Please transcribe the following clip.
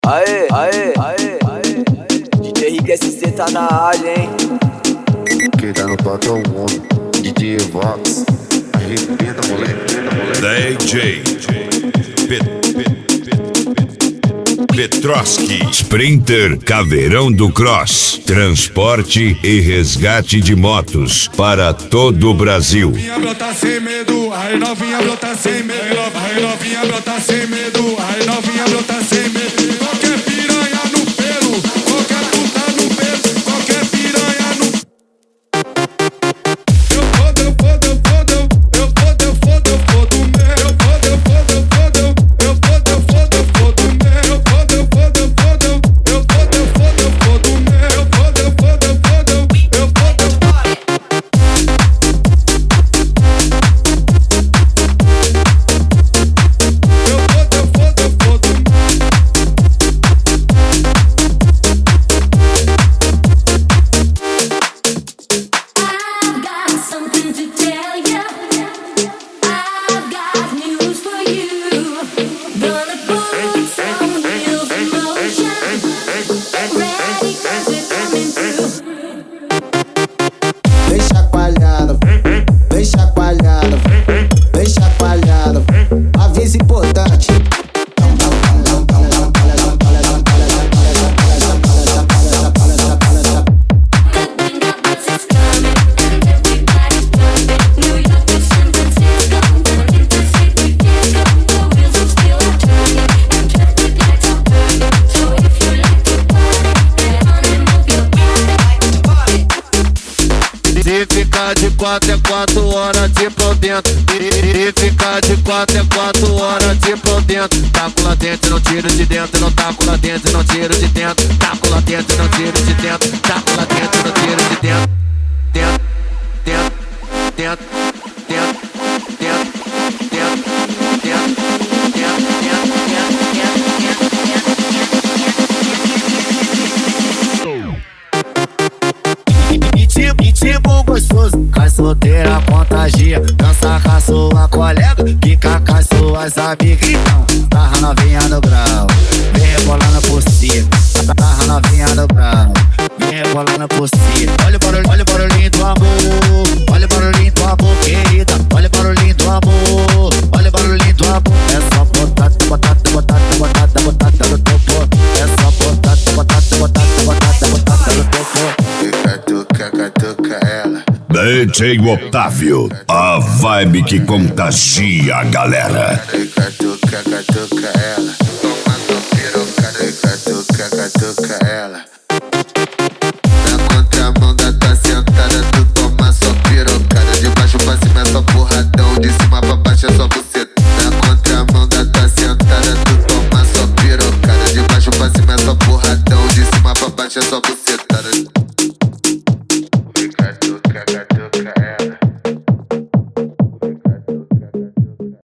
Aê, aê, aê, aê, DJ Rick SC tá na área, hein? Quem tá no toque é o mundo, DJ Vox. Arrebenta, moleque, DJ Petroski, Sprinter Caveirão do Cross, transporte e resgate de motos para todo o Brasil. Novinha brota sem medo, ai novinha brota sem medo, ai novinha brota sem medo, ai novinha brota sem medo. Qualquer piranha no pelo, qualquer puta no pelo, qualquer piranha no. Eu fodo Vem chacoalhando, aviso importante. Se ficar de 4 é 4 horas de por dentro. Se ficar de 4 é 4 horas de por dentro. Taco lá dentro, não tiro de dentro. Não taco lá dentro, não tiro de dentro. Taco lá dentro, não tiro de dentro. Taco lá dentro, não tiro de dentro. Dentro, dentro, dentro, dentro, dentro, dentro, tipo gostoso, cai solteira, contagia. Dança com a sua colega, fica com as suas amigas. Então, tarra novinha no grau, vem rebolando por cima. Tarra novinha no grau, vem rebolando por cima. Olha o barulhinho do amor, olha o barulhinho do amor, querida. Olha o barulhinho do amor, olha o barulhinho do amor. É só botar no topo. É só botar no topo. Catuca ela. DJ Otávio, a vibe que contagia a galera. Catuca ela.